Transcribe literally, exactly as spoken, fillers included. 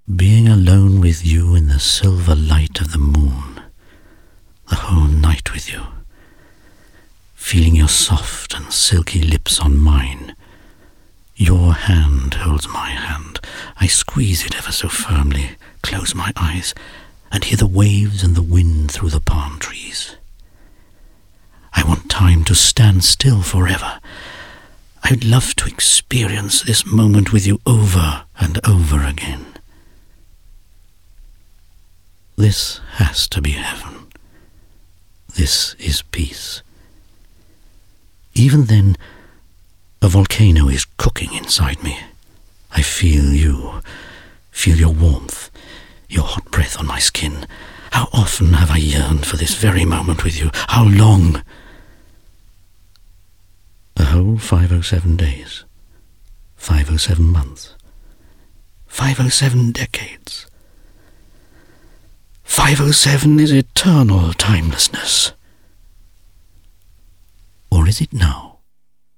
Being alone with you in the silver light of the moon, the whole night with you, feeling your soft and silky lips on mine. Your hand holds my hand. I squeeze it ever so firmly, close my eyes, and hear the waves and the wind through the palm trees. I want time to stand still forever. I'd love to experience this moment with you over and over again. This has to be heaven. This is peace. Even then, a volcano is cooking inside me. I feel you, feel your warmth, your hot breath on my skin. How often have I yearned for this very moment with you? How long? A whole five oh seven days, five oh seven months, five oh seven decades. five oh seven is eternal timelessness. Or is it now?